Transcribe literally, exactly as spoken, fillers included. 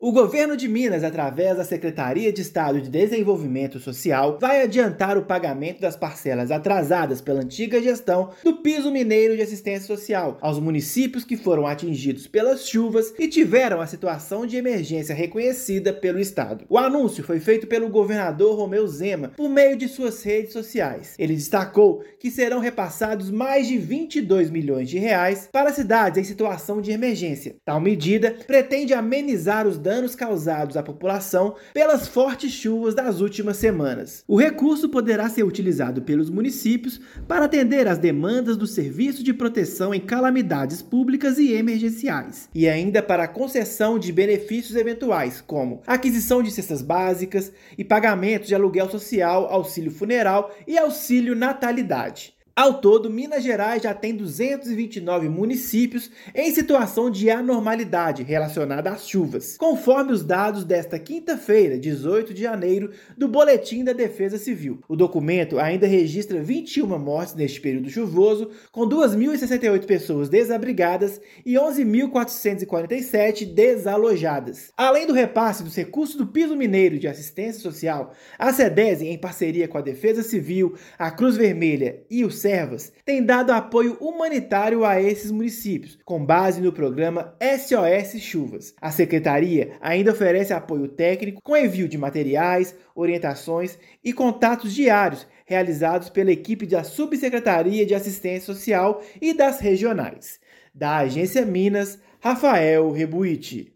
O governo de Minas, através da Secretaria de Estado de Desenvolvimento Social, vai adiantar o pagamento das parcelas atrasadas pela antiga gestão do Piso Mineiro de Assistência Social aos municípios que foram atingidos pelas chuvas e tiveram a situação de emergência reconhecida pelo Estado. O anúncio foi feito pelo governador Romeu Zema por meio de suas redes sociais. Ele destacou que serão repassados mais de vinte e dois milhões de reais para cidades em situação de emergência. Tal medida pretende amenizar os danos danos causados à população pelas fortes chuvas das últimas semanas. O recurso poderá ser utilizado pelos municípios para atender às demandas do Serviço de Proteção em Calamidades Públicas e Emergenciais, e ainda para a concessão de benefícios eventuais, como aquisição de cestas básicas e pagamento de aluguel social, auxílio funeral e auxílio natalidade. Ao todo, Minas Gerais já tem duzentos e vinte e nove municípios em situação de anormalidade relacionada às chuvas, conforme os dados desta quinta-feira, dezoito de janeiro, do Boletim da Defesa Civil. O documento ainda registra vinte e uma mortes neste período chuvoso, com duas mil e sessenta e oito pessoas desabrigadas e onze mil quatrocentos e quarenta e sete desalojadas. Além do repasse dos recursos do Piso Mineiro de Assistência Social, a SEDESE, em parceria com a Defesa Civil, a Cruz Vermelha e o Servas, tem dado apoio humanitário a esses municípios, com base no programa S O S Chuvas. A Secretaria ainda oferece apoio técnico com envio de materiais, orientações e contatos diários realizados pela equipe da Subsecretaria de Assistência Social e das regionais. Da Agência Minas, Rafael Rebuiti.